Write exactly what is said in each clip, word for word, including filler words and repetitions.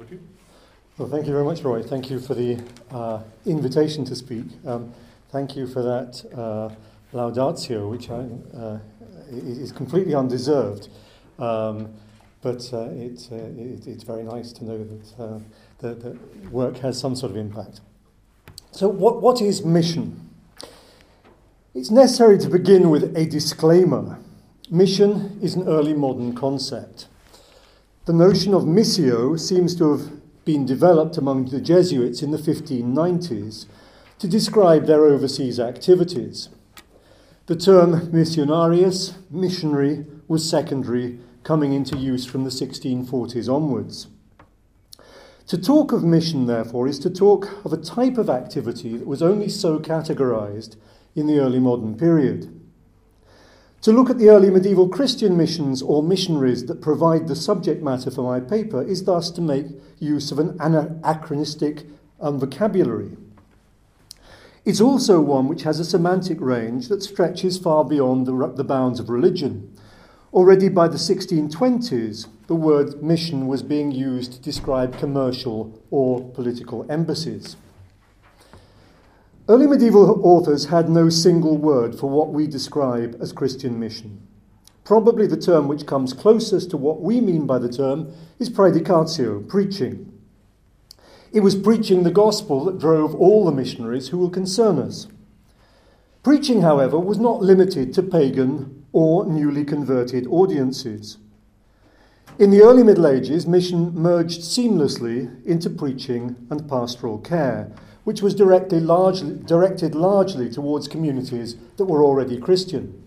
you. Well, thank you very much, Roy. Thank you for the uh, invitation to speak. Um, thank you for that uh, laudatio, which I, uh, is completely undeserved. Um, but uh, it, uh, it, it's very nice to know that uh, the, the work has some sort of impact. So what, what is mission? It's necessary to begin with a disclaimer. Mission is an early modern concept. The notion of missio seems to have been developed among the Jesuits in the fifteen nineties to describe their overseas activities. The term missionarius, missionary, was secondary, coming into use from the sixteen forties onwards. To talk of mission, therefore, is to talk of a type of activity that was only so categorized in the early modern period. To look at the early medieval Christian missions or missionaries that provide the subject matter for my paper is thus to make use of an anachronistic um, vocabulary. It's also one which has a semantic range that stretches far beyond the, the bounds of religion. Already by the sixteen twenties, the word mission was being used to describe commercial or political embassies. Early medieval authors had no single word for what we describe as Christian mission. Probably the term which comes closest to what we mean by the term is praedicatio, preaching. It was preaching the gospel that drove all the missionaries who will concern us. Preaching, however, was not limited to pagan or newly converted audiences. In the early Middle Ages, mission merged seamlessly into preaching and pastoral care, which was directly largely, directed largely towards communities that were already Christian.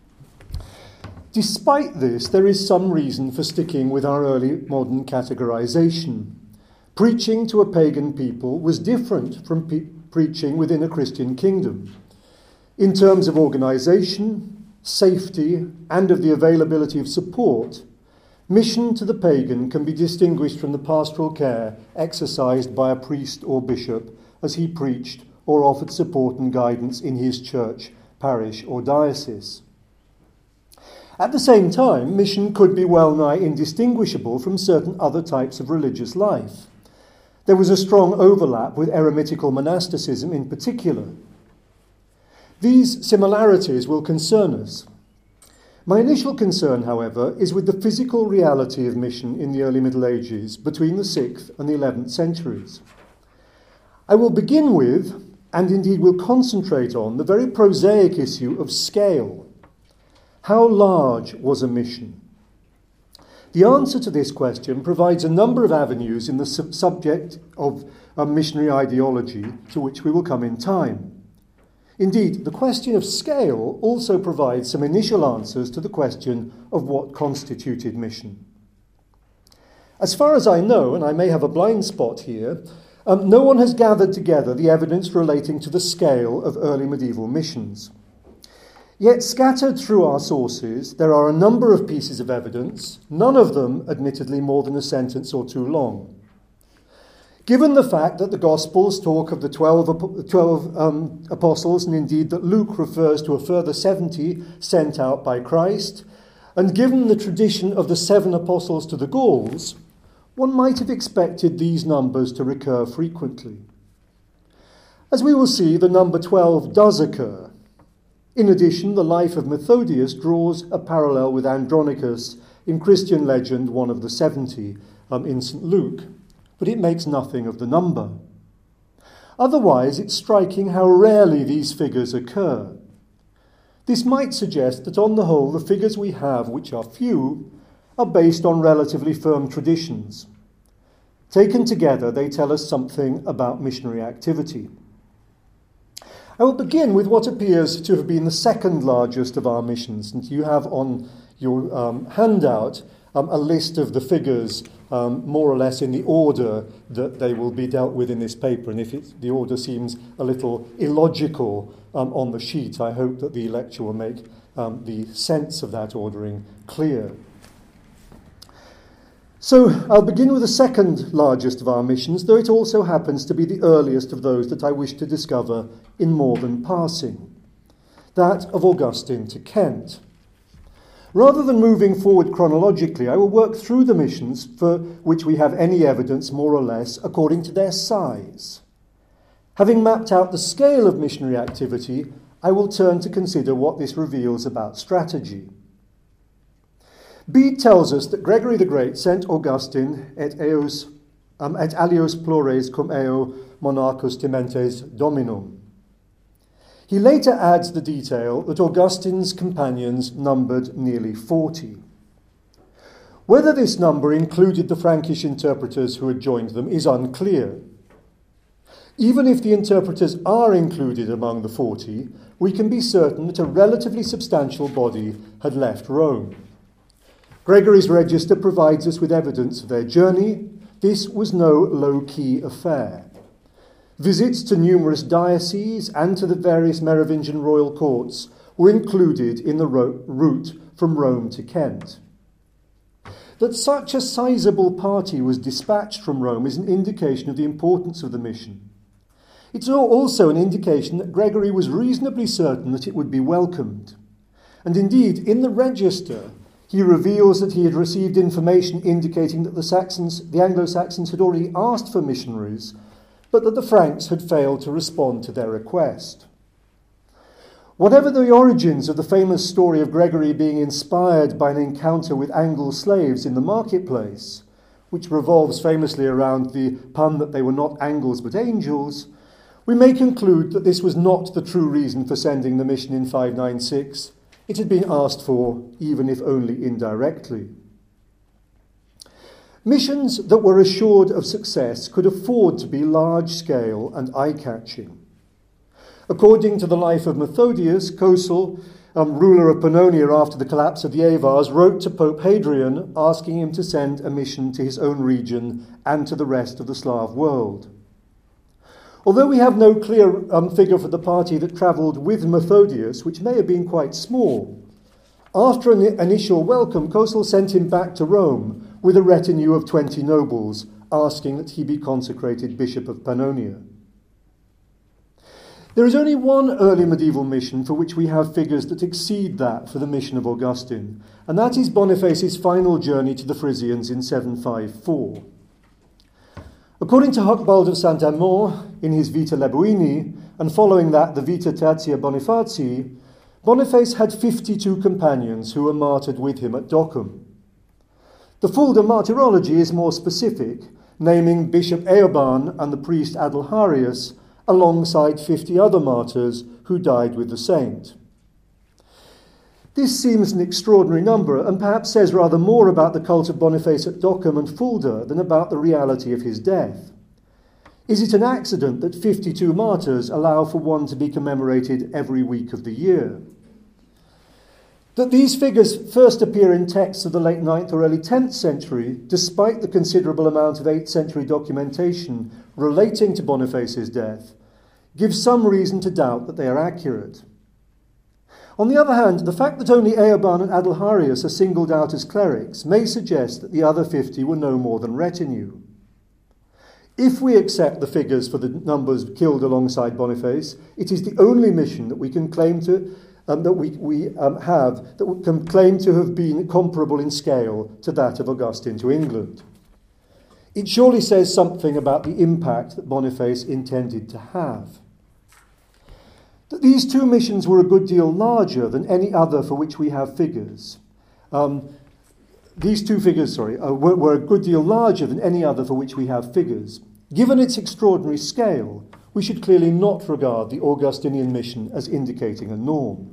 Despite this, there is some reason for sticking with our early modern categorization. Preaching to a pagan people was different from pe- preaching within a Christian kingdom. In terms of organization, safety, and of the availability of support, mission to the pagan can be distinguished from the pastoral care exercised by a priest or bishop as he preached or offered support and guidance in his church, parish, or diocese. At the same time, mission could be well nigh indistinguishable from certain other types of religious life. There was a strong overlap with eremitical monasticism in particular. These similarities will concern us. My initial concern, however, is with the physical reality of mission in the early Middle Ages between the sixth and the eleventh centuries. I will begin with, and indeed will concentrate on, the very prosaic issue of scale. How large was a mission? The answer to this question provides a number of avenues in the sub- subject of a missionary ideology, to which we will come in time. Indeed, the question of scale also provides some initial answers to the question of what constituted mission. As far as I know, and I may have a blind spot here, Um, no one has gathered together the evidence relating to the scale of early medieval missions. Yet scattered through our sources, there are a number of pieces of evidence, none of them admittedly more than a sentence or two long. Given the fact that the Gospels talk of the twelve, twelve um, apostles, and indeed that Luke refers to a further seventy sent out by Christ, and given the tradition of the seven apostles to the Gauls, one might have expected these numbers to recur frequently. As we will see, the number twelve does occur. In addition, the life of Methodius draws a parallel with Andronicus, in Christian legend one of the seventy, um, in Saint Luke, but it makes nothing of the number. Otherwise, it's striking how rarely these figures occur. This might suggest that on the whole, the figures we have, which are few, are based on relatively firm traditions. Taken together, they tell us something about missionary activity. I will begin with what appears to have been the second largest of our missions, and you have on your um, handout um, a list of the figures um, more or less in the order that they will be dealt with in this paper, and if it, the order seems a little illogical um, on the sheet, I hope that the lecture will make um, the sense of that ordering clear. So I'll begin with the second largest of our missions, though it also happens to be the earliest of those that I wish to discover in more than passing, that of Augustine to Kent. Rather than moving forward chronologically, I will work through the missions for which we have any evidence, more or less, according to their size. Having mapped out the scale of missionary activity, I will turn to consider what this reveals about strategy. Bede tells us that Gregory the Great sent Augustine et eos um, et alios plures cum eo monarchus timentes dominum. He later adds the detail that Augustine's companions numbered nearly forty. Whether this number included the Frankish interpreters who had joined them is unclear. Even if the interpreters are included among the forty, we can be certain that a relatively substantial body had left Rome. Gregory's register provides us with evidence of their journey. This was no low-key affair. Visits to numerous dioceses and to the various Merovingian royal courts were included in the ro- route from Rome to Kent. That such a sizable party was dispatched from Rome is an indication of the importance of the mission. It's also an indication that Gregory was reasonably certain that it would be welcomed. And indeed, in the register, he reveals that he had received information indicating that the Saxons, the Anglo-Saxons had already asked for missionaries, but that the Franks had failed to respond to their request. Whatever the origins of the famous story of Gregory being inspired by an encounter with Angle slaves in the marketplace, which revolves famously around the pun that they were not Angles but angels, we may conclude that this was not the true reason for sending the mission in five ninety-six. It had been asked for, even if only indirectly. Missions that were assured of success could afford to be large-scale and eye-catching. According to the life of Methodius, Cosel, um, ruler of Pannonia after the collapse of the Avars, wrote to Pope Hadrian asking him to send a mission to his own region and to the rest of the Slav world. Although we have no clear um, figure for the party that travelled with Methodius, which may have been quite small, after an initial welcome, Cosel sent him back to Rome with a retinue of twenty nobles, asking that he be consecrated Bishop of Pannonia. There is only one early medieval mission for which we have figures that exceed that for the mission of Augustine, and that is Boniface's final journey to the Frisians in seven fifty-four. According to Hucbald of Saint-Amand in his Vita Lebuini, and following that the Vita Tertia Bonifacii, Boniface had fifty-two companions who were martyred with him at Docum. The Fulda martyrology is more specific, naming Bishop Eoban and the priest Adelharius alongside fifty other martyrs who died with the saint. This seems an extraordinary number and perhaps says rather more about the cult of Boniface at Docum and Fulda than about the reality of his death. Is it an accident that fifty-two martyrs allow for one to be commemorated every week of the year? That these figures first appear in texts of the late ninth or early tenth century, despite the considerable amount of eighth century documentation relating to Boniface's death, gives some reason to doubt that they are accurate. On the other hand, the fact that only Eoban and Adelharius are singled out as clerics may suggest that the other fifty were no more than retinue. If we accept the figures for the numbers killed alongside Boniface, it is the only mission that we can claim to um, that we, we um, have that we can claim to have been comparable in scale to that of Augustine to England. It surely says something about the impact that Boniface intended to have. That these two missions were a good deal larger than any other for which we have figures. Um, these two figures, sorry, uh, were, were a good deal larger than any other for which we have figures. Given its extraordinary scale, we should clearly not regard the Augustinian mission as indicating a norm.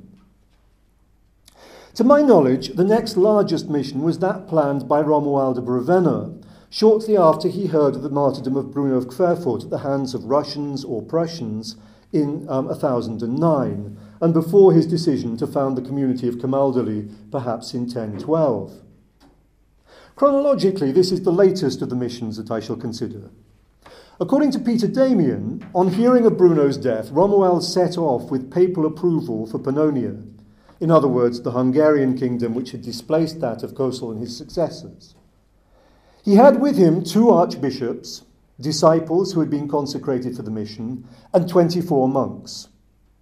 To my knowledge, the next largest mission was that planned by Romuald of Ravenna, shortly after he heard of the martyrdom of Bruno of Querfurt at the hands of Russians or Prussians in um, one thousand nine, and before his decision to found the community of Camaldoli, perhaps in ten twelve. Chronologically, this is the latest of the missions that I shall consider. According to Peter Damian, on hearing of Bruno's death, Romuald set off with papal approval for Pannonia, in other words, the Hungarian kingdom which had displaced that of Cosel and his successors. He had with him two archbishops, disciples who had been consecrated for the mission, and twenty-four monks.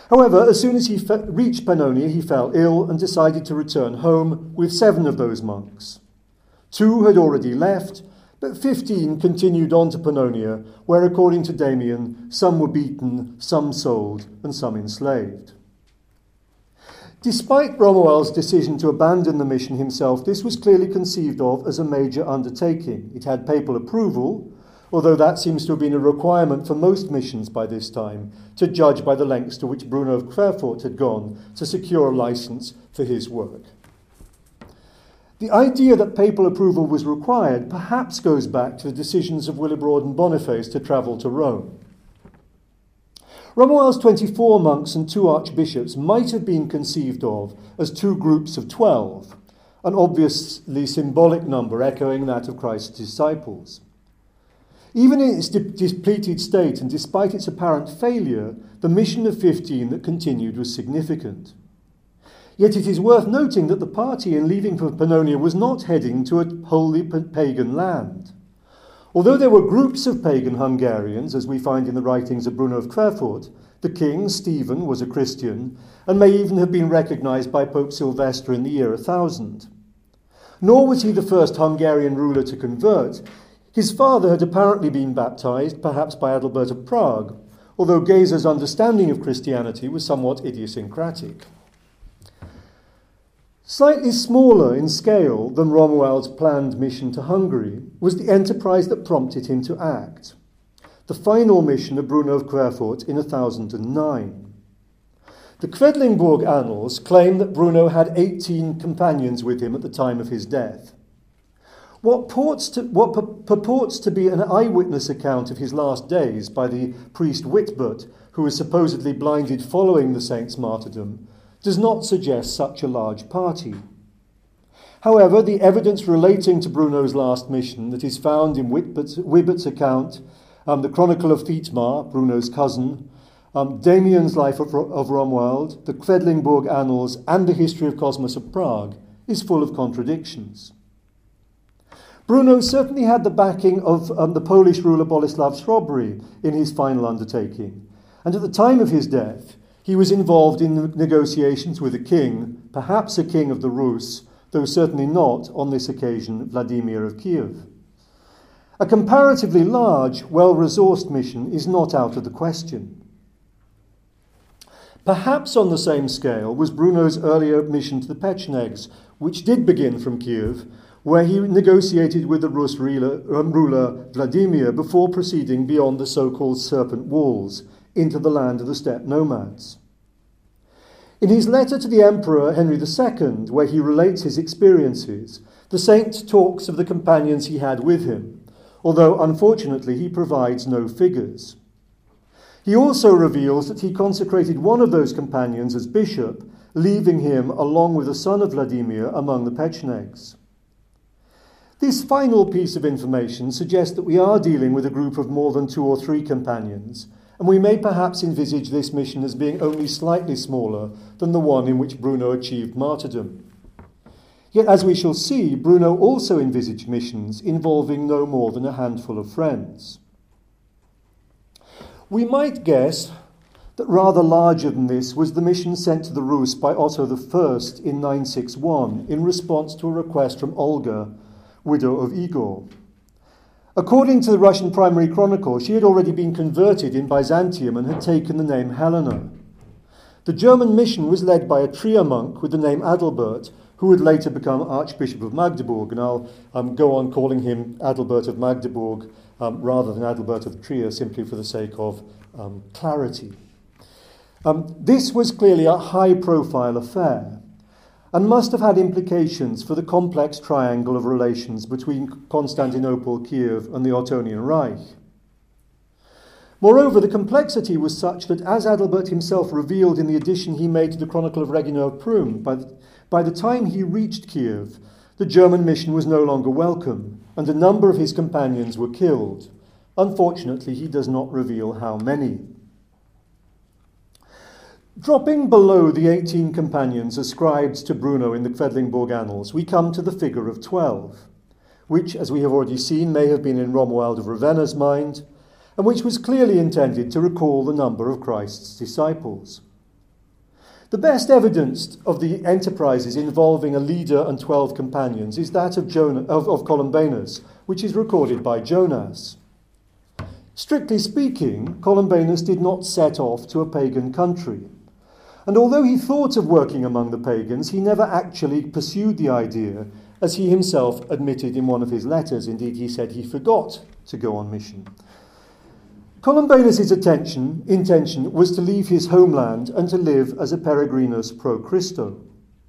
However, as soon as he fe- reached Pannonia, he fell ill and decided to return home with seven of those monks. Two had already left, but fifteen continued on to Pannonia, where, according to Damian, some were beaten, some sold, and some enslaved. Despite Romuald's decision to abandon the mission himself, this was clearly conceived of as a major undertaking. It had papal approval, although that seems to have been a requirement for most missions by this time, to judge by the lengths to which Bruno of Querfurt had gone to secure a license for his work. The idea that papal approval was required perhaps goes back to the decisions of Willibrord and Boniface to travel to Rome. Romuald's twenty-four monks and two archbishops might have been conceived of as two groups of twelve, an obviously symbolic number echoing that of Christ's disciples. Even in its de- depleted state and despite its apparent failure, the mission of fifteen that continued was significant. Yet it is worth noting that the party in leaving for Pannonia was not heading to a wholly pagan land. Although there were groups of pagan Hungarians, as we find in the writings of Bruno of Querfurt, the king, Stephen, was a Christian and may even have been recognised by Pope Sylvester in the year one thousand. Nor was he the first Hungarian ruler to convert. His father had apparently been baptised, perhaps by Adalbert of Prague, although Geza's understanding of Christianity was somewhat idiosyncratic. Slightly smaller in scale than Romuald's planned mission to Hungary was the enterprise that prompted him to act, the final mission of Bruno of Querfurt in one thousand nine. The Quedlinburg annals claim that Bruno had eighteen companions with him at the time of his death. What, purports to, what purports to be an eyewitness account of his last days by the priest Whitbert, who was supposedly blinded following the saint's martyrdom, does not suggest such a large party. However, the evidence relating to Bruno's last mission that is found in Whitbert's, Whitbert's account, um, the Chronicle of Thietmar, Bruno's cousin, um, Damian's Life of, of Romuald, the Quedlinburg Annals, and the History of Cosmas of Prague, is full of contradictions. Bruno certainly had the backing of um, the Polish ruler Boleslav Shrobry in his final undertaking, and at the time of his death, he was involved in negotiations with a king, perhaps a king of the Rus, though certainly not, on this occasion, Vladimir of Kiev. A comparatively large, well-resourced mission is not out of the question. Perhaps on the same scale was Bruno's earlier mission to the Pechenegs, which did begin from Kiev, where he negotiated with the Rus ruler, um, ruler Vladimir before proceeding beyond the so-called Serpent Walls, into the land of the steppe nomads. In his letter to the Emperor Henry the Second, where he relates his experiences, the saint talks of the companions he had with him, although unfortunately he provides no figures. He also reveals that he consecrated one of those companions as bishop, leaving him along with a son of Vladimir among the Pechenegs. This final piece of information suggests that we are dealing with a group of more than two or three companions, and we may perhaps envisage this mission as being only slightly smaller than the one in which Bruno achieved martyrdom. Yet, as we shall see, Bruno also envisaged missions involving no more than a handful of friends. We might guess that rather larger than this was the mission sent to the Rus by Otto the First in nine sixty-one in response to a request from Olga, widow of Igor. According to the Russian Primary Chronicle, she had already been converted in Byzantium and had taken the name Helena. The German mission was led by a Trier monk with the name Adalbert, who would later become Archbishop of Magdeburg, and I'll um, go on calling him Adalbert of Magdeburg um, rather than Adalbert of Trier, simply for the sake of um, clarity. Um, this was clearly a high-profile affair, and must have had implications for the complex triangle of relations between Constantinople, Kiev, and the Ottonian Reich. Moreover, the complexity was such that, as Adalbert himself revealed in the addition he made to the Chronicle of Reginald of Prüm, by the, by the time he reached Kiev, the German mission was no longer welcome, and a number of his companions were killed. Unfortunately, he does not reveal how many. Dropping below the eighteen companions ascribed to Bruno in the Quedlinburg Annals, we come to the figure of twelve, which, as we have already seen, may have been in Romuald of Ravenna's mind, and which was clearly intended to recall the number of Christ's disciples. The best evidence of the enterprises involving a leader and twelve companions is that of, Jonah, of, of Columbanus, which is recorded by Jonas. Strictly speaking, Columbanus did not set off to a pagan country. And although he thought of working among the pagans, he never actually pursued the idea, as he himself admitted in one of his letters. Indeed, he said he forgot to go on mission. Columbanus' attention, intention was to leave his homeland and to live as a peregrinus pro Christo.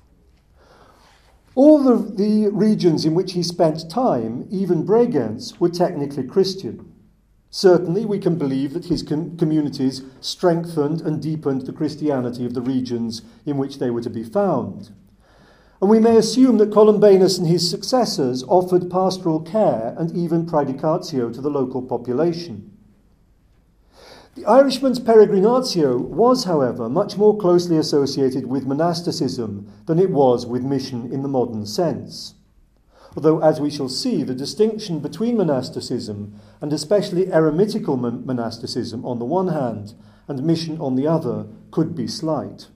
All the, the regions in which he spent time, even Bregenz, were technically Christian. Certainly, we can believe that his com- communities strengthened and deepened the Christianity of the regions in which they were to be found. And we may assume that Columbanus and his successors offered pastoral care and even praedicatio to the local population. The Irishman's peregrinatio was, however, much more closely associated with monasticism than it was with mission in the modern sense. Although, as we shall see, the distinction between monasticism, and especially eremitical mon- monasticism on the one hand, and mission on the other, could be slight.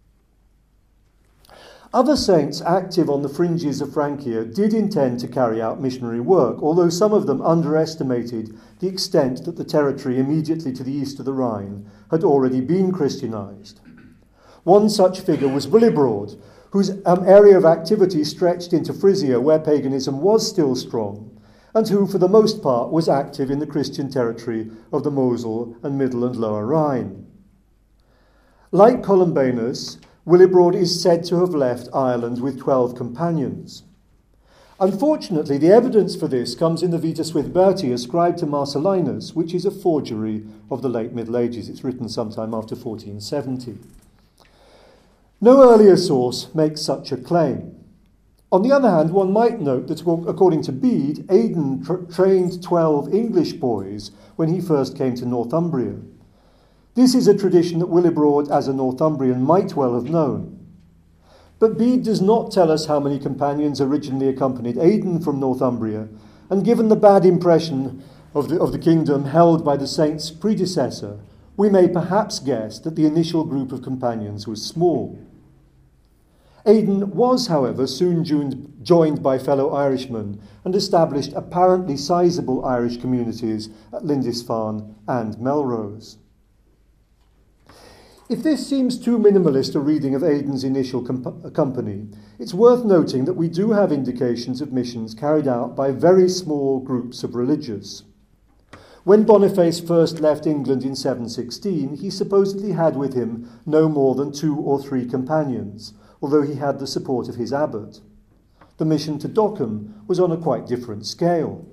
Other saints active on the fringes of Francia did intend to carry out missionary work, although some of them underestimated the extent that the territory immediately to the east of the Rhine had already been Christianized. One such figure was Willibrord, whose um, area of activity stretched into Frisia, where paganism was still strong, and who, for the most part, was active in the Christian territory of the Mosel and Middle and Lower Rhine. Like Columbanus, Willibrord is said to have left Ireland with twelve companions. Unfortunately, the evidence for this comes in the Vita Swithberti ascribed to Marcellinus, which is a forgery of the late Middle Ages. It's written sometime after fourteen seventy. No earlier source makes such a claim. On the other hand, one might note that, according to Bede, Aidan tra- trained twelve English boys when he first came to Northumbria. This is a tradition that Willibrord, as a Northumbrian, might well have known. But Bede does not tell us how many companions originally accompanied Aidan from Northumbria, and given the bad impression of the, of the kingdom held by the saint's predecessor, we may perhaps guess that the initial group of companions was small. Aidan was, however, soon joined by fellow Irishmen and established apparently sizable Irish communities at Lindisfarne and Melrose. If this seems too minimalist a reading of Aidan's initial comp- company, it's worth noting that we do have indications of missions carried out by very small groups of religious. When Boniface first left England in seven sixteen, he supposedly had with him no more than two or three companions, although he had the support of his abbot. The mission to Dockham was on a quite different scale.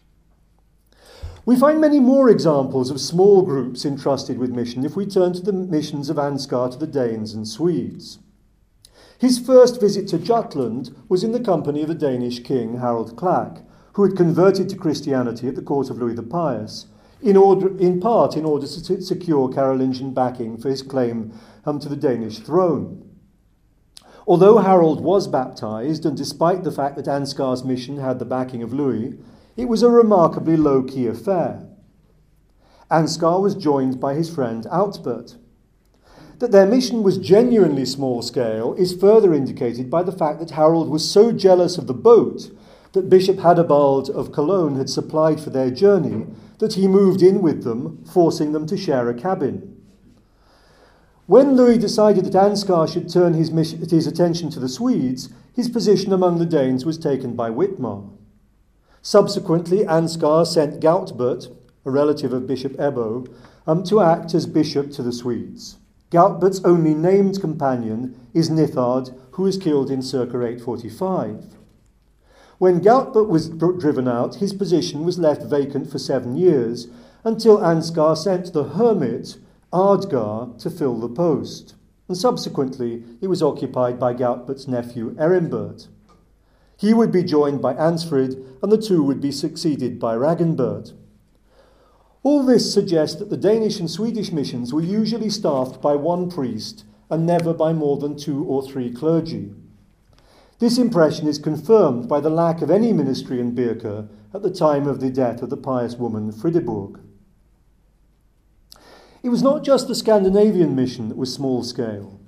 We find many more examples of small groups entrusted with mission if we turn to the missions of Ansgar to the Danes and Swedes. His first visit to Jutland was in the company of the Danish king Harald Klak, who had converted to Christianity at the court of Louis the Pious, in, order, in part in order to secure Carolingian backing for his claim um, to the Danish throne. Although Harold was baptized, and despite the fact that Ansgar's mission had the backing of Louis, it was a remarkably low-key affair. Ansgar was joined by his friend Outbert. That their mission was genuinely small-scale is further indicated by the fact that Harold was so jealous of the boat that Bishop Hadabald of Cologne had supplied for their journey that he moved in with them, forcing them to share a cabin. When Louis decided that Ansgar should turn his, mission, his attention to the Swedes, his position among the Danes was taken by Witmar. Subsequently, Ansgar sent Gautbert, a relative of Bishop Ebbo, um, to act as bishop to the Swedes. Gautbert's only named companion is Nithard, who was killed in circa eight forty-five. When Gautbert was driven out, his position was left vacant for seven years, until Ansgar sent the hermit, Ardgar, to fill the post, and subsequently it was occupied by Gautbert's nephew, Erimbert. He would be joined by Ansfrid, and the two would be succeeded by Ragenbert. All this suggests that the Danish and Swedish missions were usually staffed by one priest and never by more than two or three clergy. This impression is confirmed by the lack of any ministry in Birka at the time of the death of the pious woman Frideburg. It was not just the Scandinavian mission that was small-scale.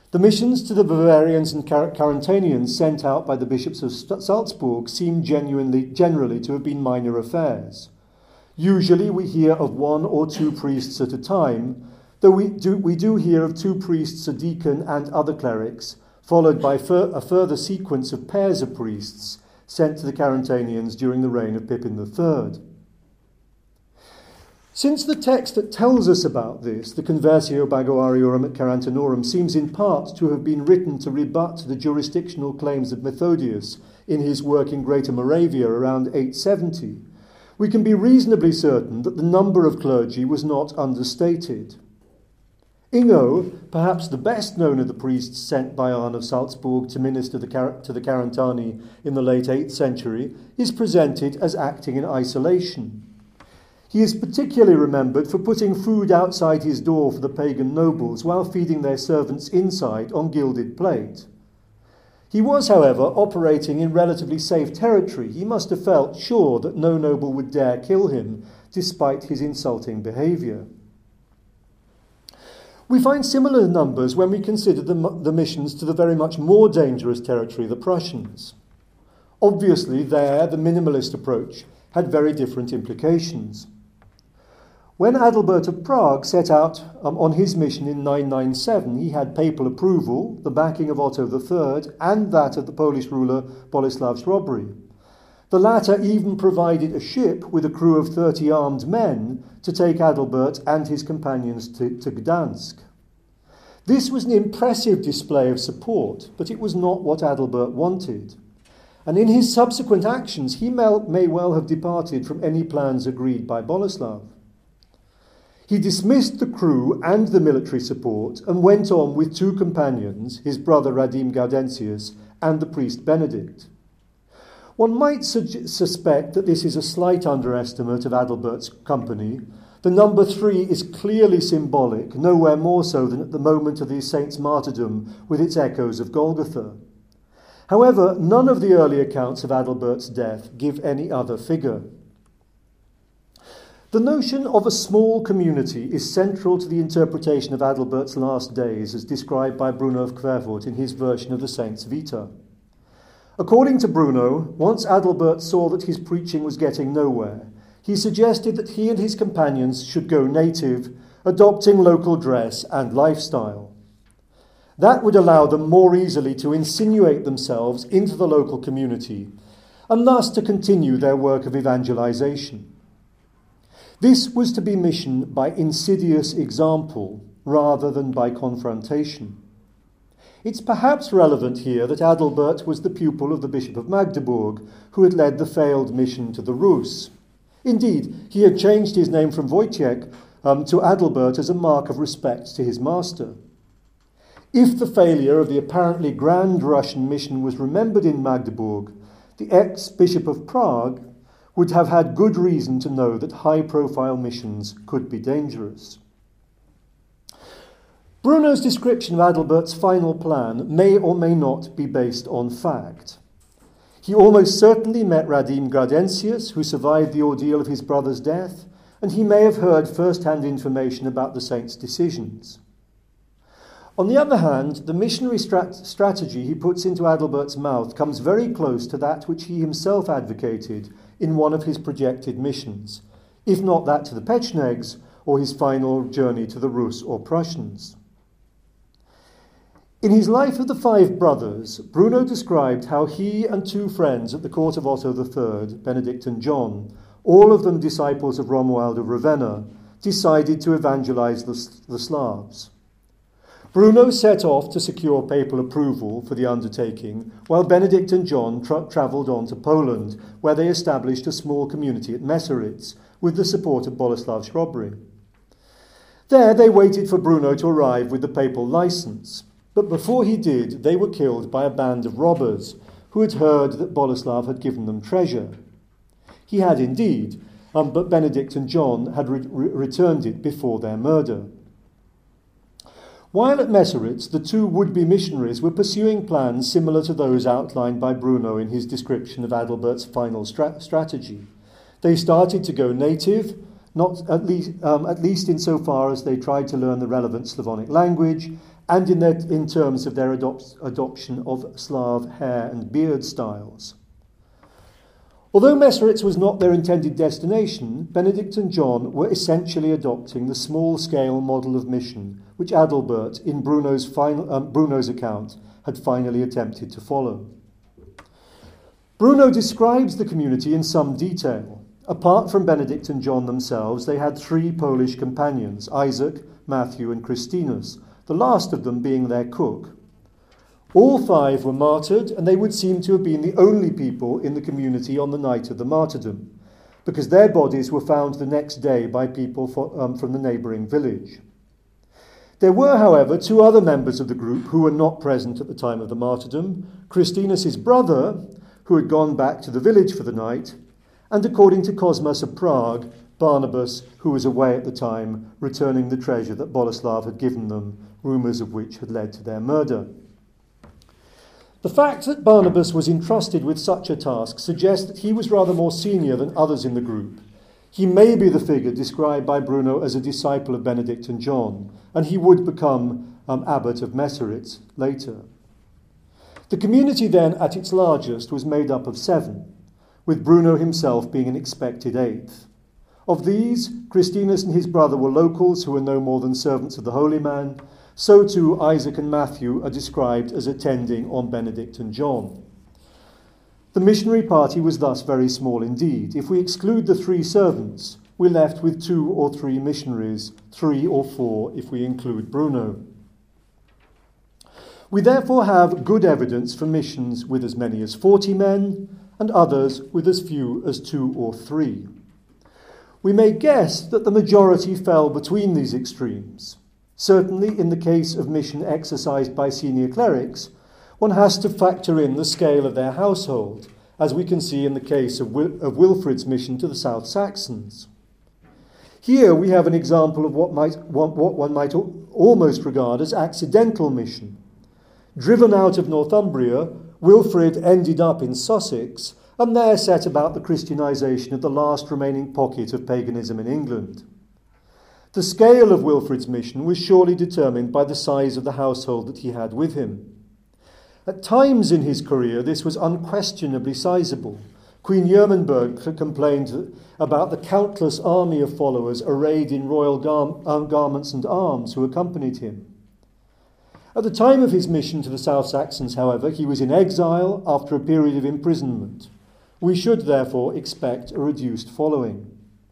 The missions to the Bavarians and Car- Carantanians sent out by the bishops of St- Salzburg seem genuinely, generally to have been minor affairs. Usually we hear of one or two priests at a time, though we do, we do hear of two priests, a deacon and other clerics, followed by fur- a further sequence of pairs of priests sent to the Carantanians during the reign of Pippin the Third. Since the text that tells us about this, the Conversio Bagoariorum et Carantanorum, seems in part to have been written to rebut the jurisdictional claims of Methodius in his work in Greater Moravia around eight seventy, we can be reasonably certain that the number of clergy was not understated. Ingo, perhaps the best known of the priests sent by Arn of Salzburg to minister the Car- to the Carantani in the late eighth century, is presented as acting in isolation. He is particularly remembered for putting food outside his door for the pagan nobles while feeding their servants inside on gilded plate. He was, however, operating in relatively safe territory. He must have felt sure that no noble would dare kill him, despite his insulting behaviour. We find similar numbers when we consider the, the missions to the very much more dangerous territory, the Prussians. Obviously, there, the minimalist approach had very different implications. When Adalbert of Prague set out um, on his mission in nine ninety-seven, he had papal approval, the backing of Otto the Third, and that of the Polish ruler Boleslav Shrobry. The latter even provided a ship with a crew of thirty armed men to take Adalbert and his companions to, to Gdansk. This was an impressive display of support, but it was not what Adalbert wanted. And in his subsequent actions, he may well have departed from any plans agreed by Boleslav. He dismissed the crew and the military support and went on with two companions, his brother Radim Gaudentius and the priest Benedict. One might su- suspect that this is a slight underestimate of Adalbert's company. The number three is clearly symbolic, nowhere more so than at the moment of the saint's martyrdom with its echoes of Golgotha. However, none of the early accounts of Adalbert's death give any other figure. The notion of a small community is central to the interpretation of Adalbert's last days as described by Bruno of Querfurt in his version of the Saint's Vita. According to Bruno, once Adalbert saw that his preaching was getting nowhere, he suggested that he and his companions should go native, adopting local dress and lifestyle. That would allow them more easily to insinuate themselves into the local community and thus to continue their work of evangelization. This was to be mission by insidious example rather than by confrontation. It's perhaps relevant here that Adalbert was the pupil of the Bishop of Magdeburg, who had led the failed mission to the Rus. Indeed, he had changed his name from Wojciech um, to Adalbert as a mark of respect to his master. If the failure of the apparently grand Russian mission was remembered in Magdeburg, the ex-Bishop of Prague would have had good reason to know that high-profile missions could be dangerous. Bruno's description of Adalbert's final plan may or may not be based on fact. He almost certainly met Radim Gaudentius, who survived the ordeal of his brother's death, and he may have heard first-hand information about the saint's decisions. On the other hand, the missionary strat- strategy he puts into Adalbert's mouth comes very close to that which he himself advocated in one of his projected missions, if not that to the Pechenegs or his final journey to the Rus or Prussians. In his Life of the Five Brothers, Bruno described how he and two friends at the court of Otto the Third, Benedict and John, all of them disciples of Romuald of Ravenna, decided to evangelize the, the Slavs. Bruno set off to secure papal approval for the undertaking, while Benedict and John tra- travelled on to Poland, where they established a small community at Meseritz, with the support of Boleslav Shrobry. There they waited for Bruno to arrive with the papal licence, but before he did, they were killed by a band of robbers, who had heard that Boleslav had given them treasure. He had indeed, um, but Benedict and John had re- re- returned it before their murder. While at Meseritz, the two would-be missionaries were pursuing plans similar to those outlined by Bruno in his description of Adalbert's final stra- strategy. They started to go native, not at least, um, at least insofar as they tried to learn the relevant Slavonic language, and in, their, in terms of their adopt, adoption of Slav hair and beard styles. Although Meseritz was not their intended destination, Benedict and John were essentially adopting the small-scale model of mission which Adalbert, in Bruno's, final, um, Bruno's account, had finally attempted to follow. Bruno describes the community in some detail. Apart from Benedict and John themselves, they had three Polish companions, Isaac, Matthew and Christinus, the last of them being their cook. All five were martyred, and they would seem to have been the only people in the community on the night of the martyrdom, because their bodies were found the next day by people for, um, from the neighbouring village. There were, however, two other members of the group who were not present at the time of the martyrdom, Christinus' brother, who had gone back to the village for the night, and according to Cosmas of Prague, Barnabas, who was away at the time, returning the treasure that Boleslav had given them, rumours of which had led to their murder. The fact that Barnabas was entrusted with such a task suggests that he was rather more senior than others in the group. He may be the figure described by Bruno as a disciple of Benedict and John, and he would become um, abbot of Meseritz later. The community then, at its largest, was made up of seven, with Bruno himself being an expected eighth. Of these, Christinus and his brother were locals who were no more than servants of the holy man. So too Isaac and Matthew are described as attending on Benedict and John. The missionary party was thus very small indeed. If we exclude the three servants, we're left with two or three missionaries, three or four if we include Bruno. We therefore have good evidence for missions with as many as forty men, and others with as few as two or three. We may guess that the majority fell between these extremes. Certainly, in the case of mission exercised by senior clerics, one has to factor in the scale of their household, as we can see in the case of, Wil- of Wilfrid's mission to the South Saxons. Here we have an example of what, might, what one might almost regard as accidental mission. Driven out of Northumbria, Wilfrid ended up in Sussex, and there set about the Christianisation of the last remaining pocket of paganism in England. The scale of Wilfrid's mission was surely determined by the size of the household that he had with him. At times in his career, this was unquestionably sizable. Queen Yermanberg complained about the countless army of followers arrayed in royal gar- um, garments and arms who accompanied him. At the time of his mission to the South Saxons, however, he was in exile after a period of imprisonment. We should therefore expect a reduced following.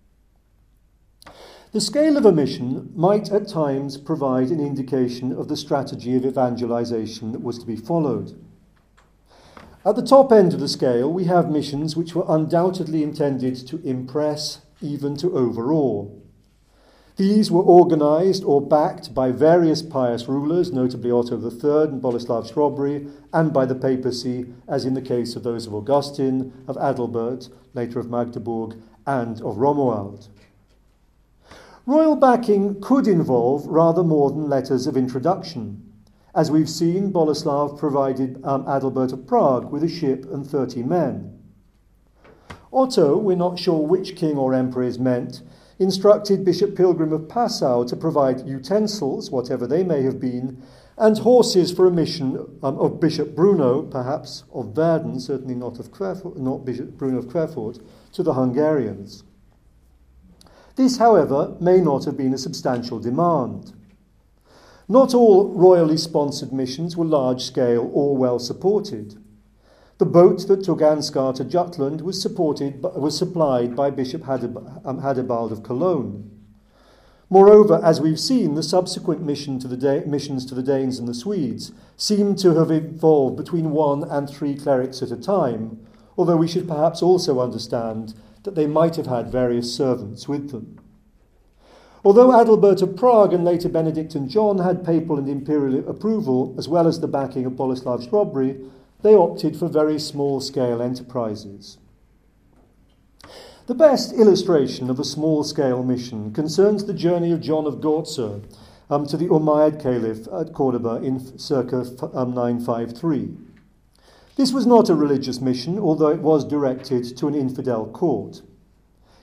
The scale of a mission might at times provide an indication of the strategy of evangelization that was to be followed. At the top end of the scale, we have missions which were undoubtedly intended to impress, even to overawe. These were organised or backed by various pious rulers, notably Otto the Third and Boleslav Shrewsbury, and by the papacy, as in the case of those of Augustine, of Adalbert, later of Magdeburg, and of Romuald. Royal backing could involve rather more than letters of introduction. As we've seen, Boleslav provided um, Adalbert of Prague with a ship and thirty men. Otto, we're not sure which king or emperor is meant, instructed Bishop Pilgrim of Passau to provide utensils, whatever they may have been, and horses for a mission um, of Bishop Bruno, perhaps of Verden, certainly not of Querfurt, not Bishop Bruno of Querfurt, to the Hungarians. This, however, may not have been a substantial demand. Not all royally sponsored missions were large-scale or well-supported. The boat that took Ansgar to Jutland was, supported, was supplied by Bishop Hadebald of Cologne. Moreover, as we've seen, the subsequent mission to the da- missions to the Danes and the Swedes seem to have involved between one and three clerics at a time, although we should perhaps also understand that they might have had various servants with them. Although Adalbert of Prague and later Benedict and John had papal and imperial approval, as well as the backing of Boleslav Shrewsbury, they opted for very small-scale enterprises. The best illustration of a small-scale mission concerns the journey of John of Gortzer um, to the Umayyad Caliph at Cordoba in circa um, nine fifty-three. This was not a religious mission, although it was directed to an infidel court.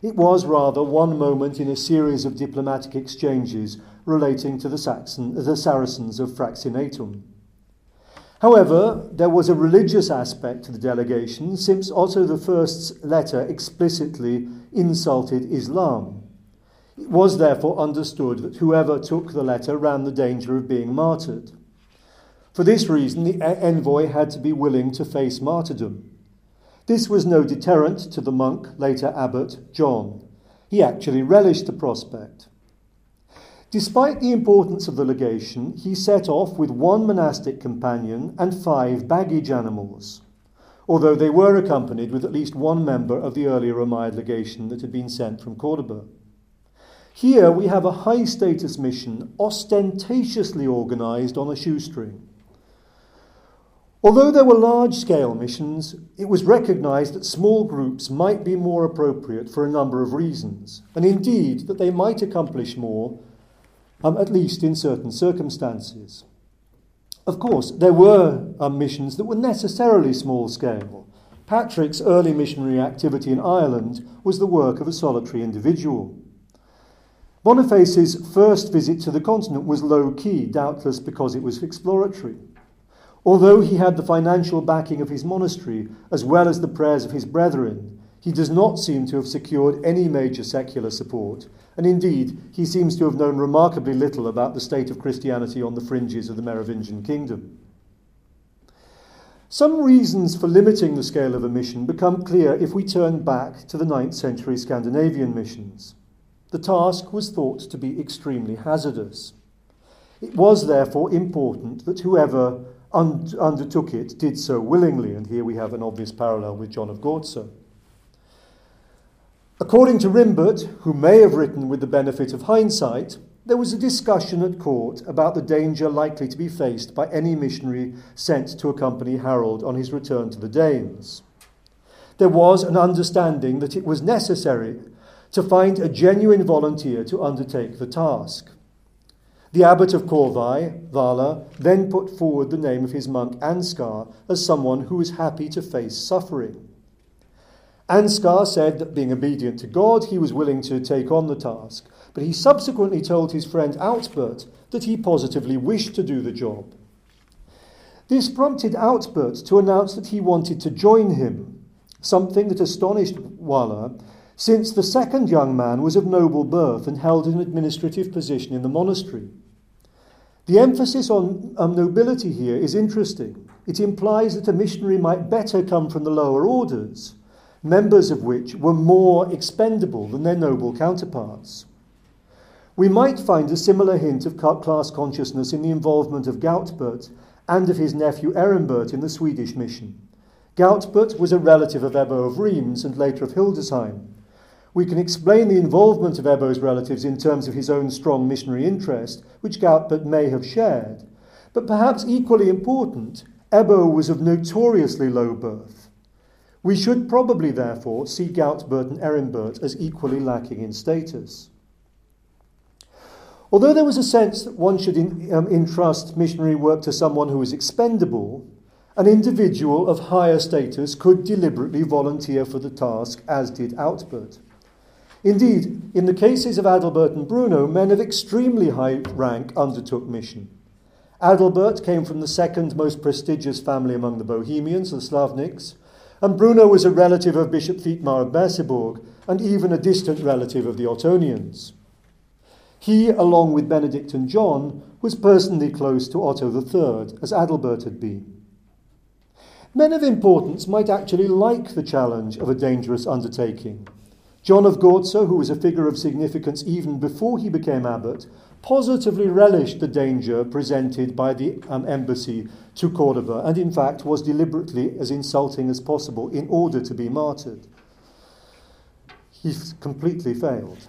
It was rather one moment in a series of diplomatic exchanges relating to the, Saxon, the Saracens of Fraxinatum. However, there was a religious aspect to the delegation, since Otto the First's letter explicitly insulted Islam. It was therefore understood that whoever took the letter ran the danger of being martyred. For this reason, the envoy had to be willing to face martyrdom. This was no deterrent to the monk, later abbot, John. He actually relished the prospect. Despite the importance of the legation, he set off with one monastic companion and five baggage animals, although they were accompanied with at least one member of the earlier Umayyad legation that had been sent from Cordoba. Here we have a high-status mission ostentatiously organised on a shoestring. Although there were large-scale missions, it was recognised that small groups might be more appropriate for a number of reasons, and indeed that they might accomplish more, um, at least in certain circumstances. Of course, there were um, missions that were necessarily small-scale. Patrick's early missionary activity in Ireland was the work of a solitary individual. Boniface's first visit to the continent was low-key, doubtless because it was exploratory. Although he had the financial backing of his monastery, as well as the prayers of his brethren, he does not seem to have secured any major secular support, and indeed he seems to have known remarkably little about the state of Christianity on the fringes of the Merovingian kingdom. Some reasons for limiting the scale of a mission become clear if we turn back to the ninth century Scandinavian missions. The task was thought to be extremely hazardous. It was therefore important that whoever un- undertook it did so willingly, and here we have an obvious parallel with John of Gorzo. According to Rimbert, who may have written with the benefit of hindsight, there was a discussion at court about the danger likely to be faced by any missionary sent to accompany Harold on his return to the Danes. There was an understanding that it was necessary to find a genuine volunteer to undertake the task. The abbot of Corvey, Vala, then put forward the name of his monk Ansgar as someone who was happy to face suffering. Ansgar said that being obedient to God, he was willing to take on the task, but he subsequently told his friend Outbert that he positively wished to do the job. This prompted Outbert to announce that he wanted to join him, something that astonished Wala, since the second young man was of noble birth and held an administrative position in the monastery. The emphasis on um, nobility here is interesting. It implies that a missionary might better come from the lower orders, members of which were more expendable than their noble counterparts. We might find a similar hint of class consciousness in the involvement of Gautbert and of his nephew Ehrenbert in the Swedish mission. Gautbert was a relative of Ebbo of Reims and later of Hildesheim. We can explain the involvement of Ebbo's relatives in terms of his own strong missionary interest, which Gautbert may have shared. But perhaps equally important, Ebbo was of notoriously low birth. We should probably, therefore, see Gautbert and Ehrenbert as equally lacking in status. Although there was a sense that one should in, um, entrust missionary work to someone who was expendable, an individual of higher status could deliberately volunteer for the task, as did Outbert. Indeed, in the cases of Adalbert and Bruno, men of extremely high rank undertook mission. Adalbert came from the second most prestigious family among the Bohemians, the Slavniks, and Bruno was a relative of Bishop Thietmar of Merseburg and even a distant relative of the Ottonians. He, along with Benedict and John, was personally close to Otto the Third, as Adalbert had been. Men of importance might actually like the challenge of a dangerous undertaking. John of Gorzo, who was a figure of significance even before he became abbot, positively relished the danger presented by the um, embassy to Cordoba and in fact was deliberately as insulting as possible in order to be martyred. He completely failed.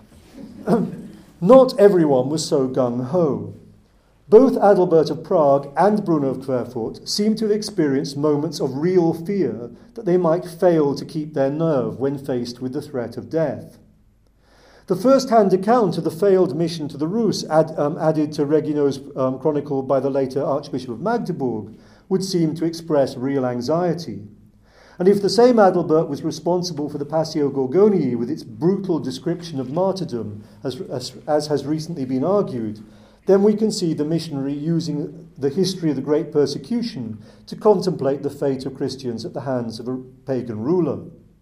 Not everyone was so gung-ho. Both Adalbert of Prague and Bruno of Querfurt seem to have experienced moments of real fear that they might fail to keep their nerve when faced with the threat of death. The first-hand account of the failed mission to the Rus, ad, um, added to Regino's um, chronicle by the later Archbishop of Magdeburg, would seem to express real anxiety. And if the same Adalbert was responsible for the Passio Gorgonii with its brutal description of martyrdom, as, as, as has recently been argued, then we can see the missionary using the history of the Great Persecution to contemplate the fate of Christians at the hands of a pagan ruler.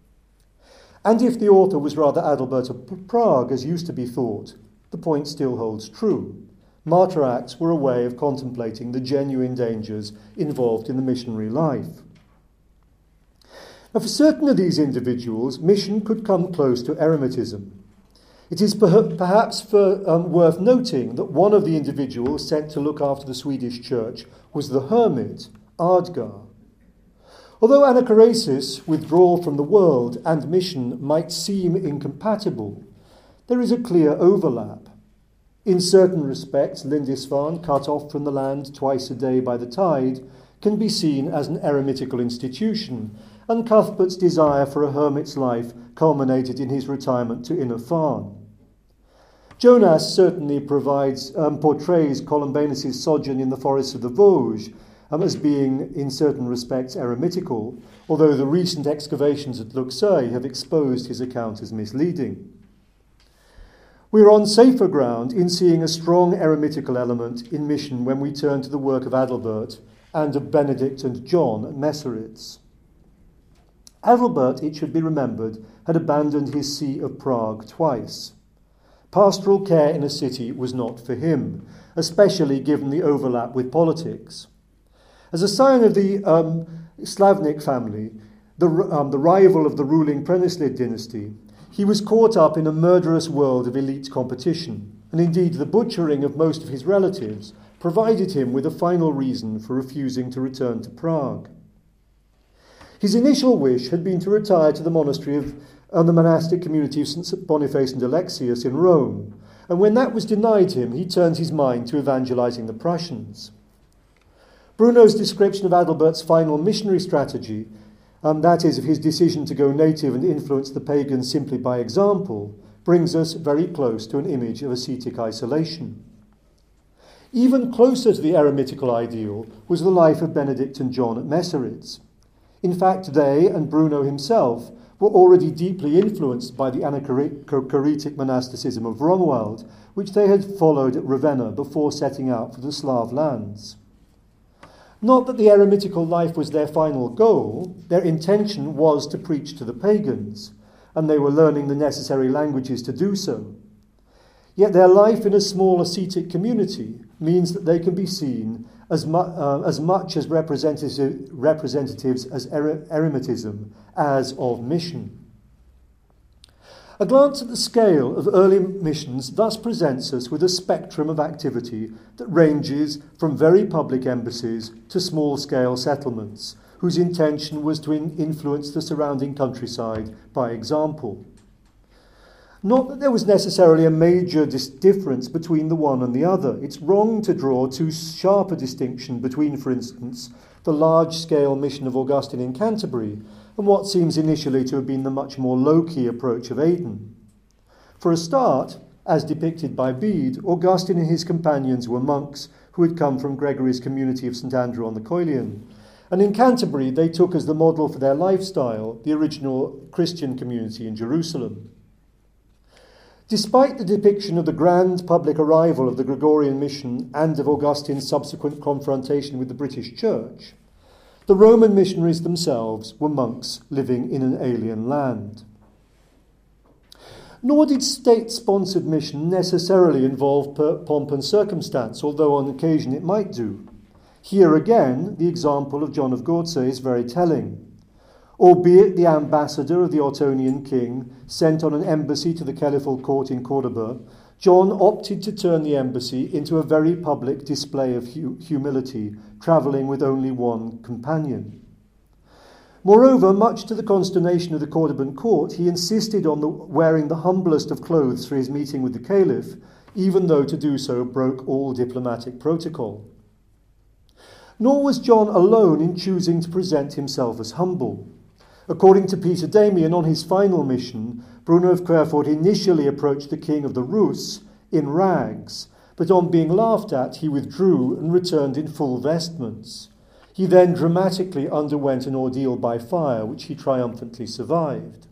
And if the author was rather Adalbert of Prague, as used to be thought, the point still holds true. Martyr acts were a way of contemplating the genuine dangers involved in the missionary life. Now, for certain of these individuals, mission could come close to eremitism. It is per- perhaps for, um, worth noting that one of the individuals sent to look after the Swedish church was the hermit, Ardgar. Although anachoresis, withdrawal from the world, and mission might seem incompatible, there is a clear overlap. In certain respects, Lindisfarne, cut off from the land twice a day by the tide, can be seen as an eremitical institution, and Cuthbert's desire for a hermit's life culminated in his retirement to Inner Farne. Jonas certainly provides, um, portrays Columbanus' sojourn in the forests of the Vosges um, as being, in certain respects, eremitical, although the recent excavations at Luxeuil have exposed his account as misleading. We are on safer ground in seeing a strong eremitical element in mission when we turn to the work of Adalbert and of Benedict and John at Messeritz. Adalbert, it should be remembered, had abandoned his see of Prague twice. Pastoral care in a city was not for him, especially given the overlap with politics. As a scion of the um, Slavnik family, the, um, the rival of the ruling Prenislid dynasty, he was caught up in a murderous world of elite competition, and indeed the butchering of most of his relatives provided him with a final reason for refusing to return to Prague. His initial wish had been to retire to the monastery of uh, the monastic community of Saint Boniface and Alexius in Rome, and when that was denied him, he turned his mind to evangelizing the Prussians. Bruno's description of Adalbert's final missionary strategy, um, that is, of his decision to go native and influence the pagans simply by example, brings us very close to an image of ascetic isolation. Even closer to the eremitical ideal was the life of Benedict and John at Messeritz. In fact, they, and Bruno himself, were already deeply influenced by the anachoretic monasticism of Romuald, which they had followed at Ravenna before setting out for the Slav lands. Not that the eremitical life was their final goal, their intention was to preach to the pagans, and they were learning the necessary languages to do so. Yet their life in a small ascetic community means that they can be seen as, mu- uh, as much as representative, representatives as er- eremitism as of mission. A glance at the scale of early missions thus presents us with a spectrum of activity that ranges from very public embassies to small-scale settlements, whose intention was to in- influence the surrounding countryside by example. Not that there was necessarily a major dis- difference between the one and the other. It's wrong to draw too sharp a distinction between, for instance, the large-scale mission of Augustine in Canterbury and what seems initially to have been the much more low-key approach of Aidan. For a start, as depicted by Bede, Augustine and his companions were monks who had come from Gregory's community of St Andrew on the Coelian, and in Canterbury they took as the model for their lifestyle the original Christian community in Jerusalem. Despite the depiction of the grand public arrival of the Gregorian mission and of Augustine's subsequent confrontation with the British Church, the Roman missionaries themselves were monks living in an alien land. Nor did state-sponsored mission necessarily involve pomp and circumstance, although on occasion it might do. Here again, the example of John of Gorze is very telling. Albeit the ambassador of the Ottonian king sent on an embassy to the caliphal court in Cordoba, John opted to turn the embassy into a very public display of hu- humility, travelling with only one companion. Moreover, much to the consternation of the Cordoban court, he insisted on the, wearing the humblest of clothes for his meeting with the caliph, even though to do so broke all diplomatic protocol. Nor was John alone in choosing to present himself as humble. According to Peter Damian, on his final mission, Bruno of Querfurt initially approached the king of the Rus in rags, but on being laughed at, he withdrew and returned in full vestments. He then dramatically underwent an ordeal by fire, which he triumphantly survived.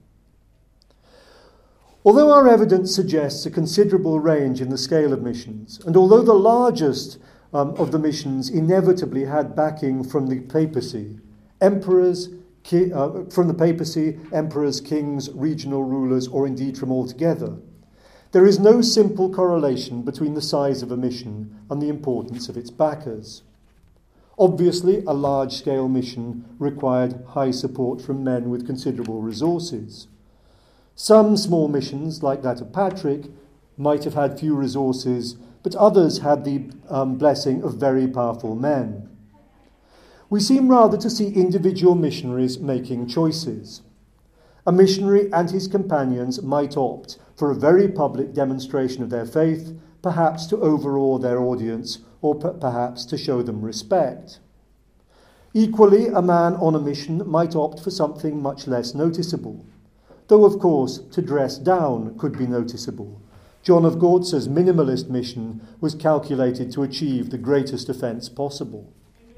Although our evidence suggests a considerable range in the scale of missions, and although the largest um, of the missions inevitably had backing from the papacy, emperors, ki- uh, from the papacy, emperors, kings, regional rulers, or indeed from all together, there is no simple correlation between the size of a mission and the importance of its backers. Obviously, a large-scale mission required high support from men with considerable resources. Some small missions, like that of Patrick, might have had few resources, but others had the um, blessing of very powerful men. We seem rather to see individual missionaries making choices. A missionary and his companions might opt for a very public demonstration of their faith, perhaps to overawe their audience, or p- perhaps to show them respect. Equally, a man on a mission might opt for something much less noticeable, though of course to dress down could be noticeable. John of Gorza's minimalist mission was calculated to achieve the greatest offence possible.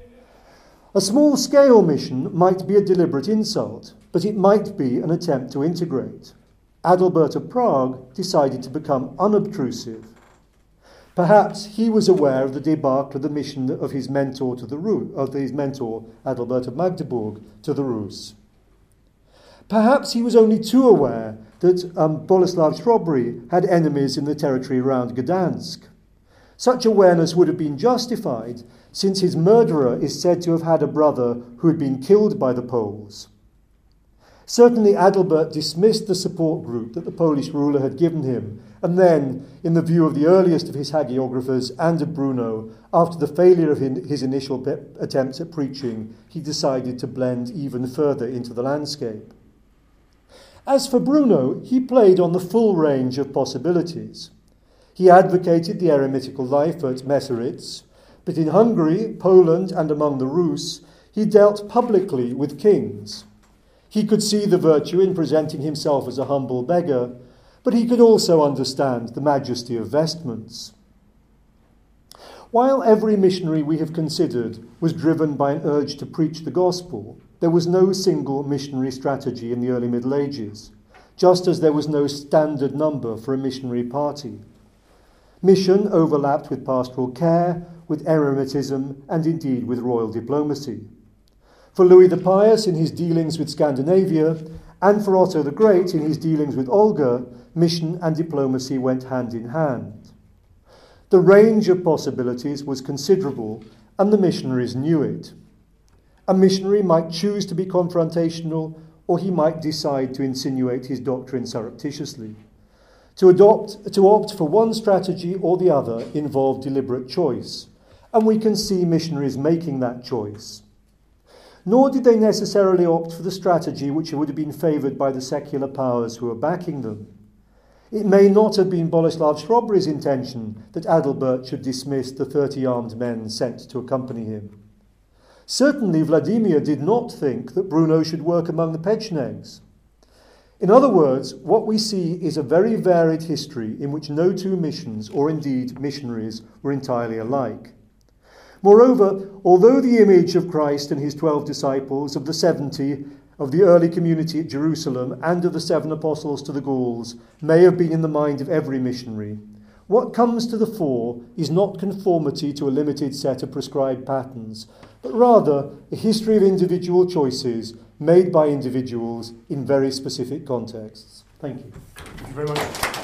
A small-scale mission might be a deliberate insult, but it might be an attempt to integrate. Adalbert of Prague decided to become unobtrusive. Perhaps he was aware of the debacle of the mission of his mentor to the Rus, of his mentor Adalbert of Magdeburg to the Rus. Perhaps he was only too aware that um, Boleslav Shrewsbury had enemies in the territory around Gdansk. Such awareness would have been justified, since his murderer is said to have had a brother who had been killed by the Poles. Certainly Adalbert dismissed the support group that the Polish ruler had given him, and then, in the view of the earliest of his hagiographers and of Bruno, after the failure of his initial pe- attempts at preaching, he decided to blend even further into the landscape. As for Bruno, he played on the full range of possibilities. He advocated the eremitical life at Meseritz, but in Hungary, Poland, and among the Rus, he dealt publicly with kings. He could see the virtue in presenting himself as a humble beggar, but he could also understand the majesty of vestments. While every missionary we have considered was driven by an urge to preach the gospel, there was no single missionary strategy in the early Middle Ages, just as there was no standard number for a missionary party. Mission overlapped with pastoral care, with eremitism, and indeed with royal diplomacy. For Louis the Pious in his dealings with Scandinavia, and for Otto the Great in his dealings with Olga, mission and diplomacy went hand in hand. The range of possibilities was considerable, and the missionaries knew it. A missionary might choose to be confrontational, or he might decide to insinuate his doctrine surreptitiously. To adopt, to opt for one strategy or the other involved deliberate choice, and we can see missionaries making that choice. Nor did they necessarily opt for the strategy which would have been favoured by the secular powers who were backing them. It may not have been Boleslav Shrewsbury's intention that Adalbert should dismiss the thirty armed men sent to accompany him. Certainly Vladimir did not think that Bruno should work among the Pechenegs. In other words, what we see is a very varied history in which no two missions, or indeed missionaries, were entirely alike. Moreover, although the image of Christ and his twelve disciples, of the seventy, of the early community at Jerusalem, and of the seven apostles to the Gauls, may have been in the mind of every missionary, what comes to the fore is not conformity to a limited set of prescribed patterns, but rather a history of individual choices made by individuals in very specific contexts. Thank you. Thank you very much.